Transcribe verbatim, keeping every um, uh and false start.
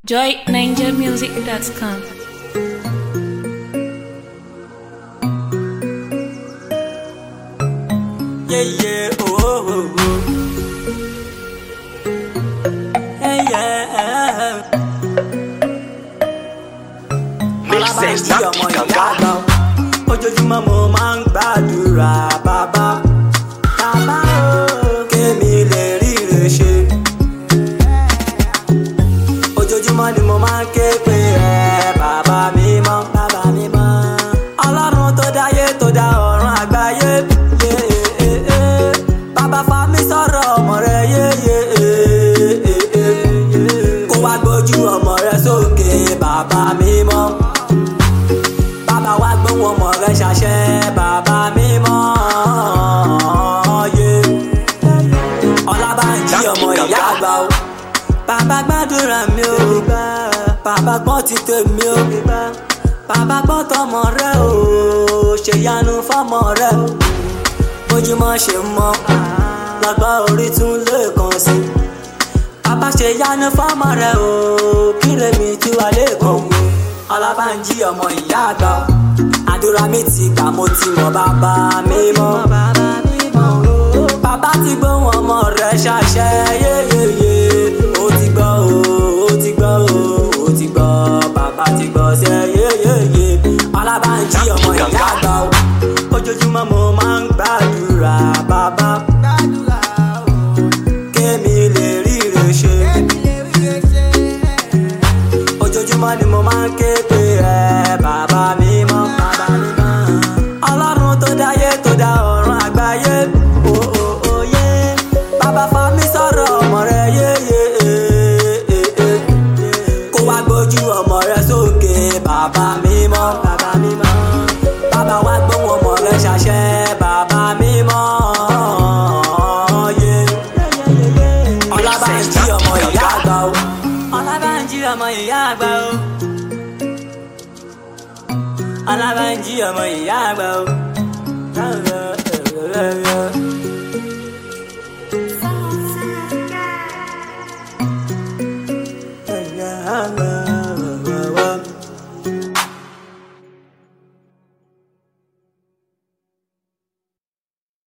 joy niger music dot com. Yeah, yeah, oh, oh, oh. Hey, yeah. Mixes Donkey Gaga. Ojoojúmọ́ mo máa ń gbàdúrà bàbá bàbá o kémi lè ríre ṣe. Ojoojúmọ́ ni mo máa ń ké pé ẹ bàbá mímọ́ bàbá mímọ́. Ọlọ́run tó dáyé tó dá ọ̀run àgbáyé. Bàbá fa mi sọ̀rọ̀ ọmọ rẹ yéyé. Kó wá gbójú ọmọ rẹ sókè bàbá mímọ́. Bàbá wa gbóhùn ọmọ rẹ ṣàṣẹ bàbá mímọ́. Ọlábánjí ọmọ ìyá àgbà o. Bàbá gbàdúrà mi o. Bàbá gbọ́ ti tèmi o. Bàbá gbọ́ tọmọ rẹ o. Ṣèyanu fọ́mọ rẹ o. Bójúmọ́ ṣe mọ́ lágbá orí tún lè kàn sí. Bàbá ṣèyanu fọ́mọ rẹ o. Kíre mi tí wà lẹ́kọ̀ọ́. Ọlábánjí ọmọ ìyá àgbà o. Àdúrà mi ti gbà mo ti mọ̀ bàbá mímọ́. Bàbá ti gbóhùn ọmọ rẹ̀ ṣàṣẹ yéyéyé. Ó ti gbọ́ o, ó ti gbọ́ o, ó ti gbọ́. Bàbá ti gbọ́ ṣẹ yéyéyé. Ọlábánjí ọmọ ìyá àgbà o. Ojoojúmọ́ mo máa ń gbàdúrà bàbá. Kémi lè ríre ṣe. Ojoojúmọ́ ni mo máa ń ké pé ẹ bàbá mímọ́ bàbá mímọ́. Ọlọ́run tó dáyé tó dá ọ̀run àgbáyé. Òòyè bàbá fa mi sọ̀rọ̀ ọmọ rẹ yéyé. Kó wá gbójú ọmọ rẹ sókè bàbá mímọ́ bàbá mímọ́. Bàbá wa gbóhùn ọmọ rẹ ṣàṣẹ bàbá mímọ́. Ọlábánjí ọmọ ìyá àgbà o. Ọlábánjí ọmọ ìyá àgbà o. Ọlábánjí ọmọ ìyá àgbà o.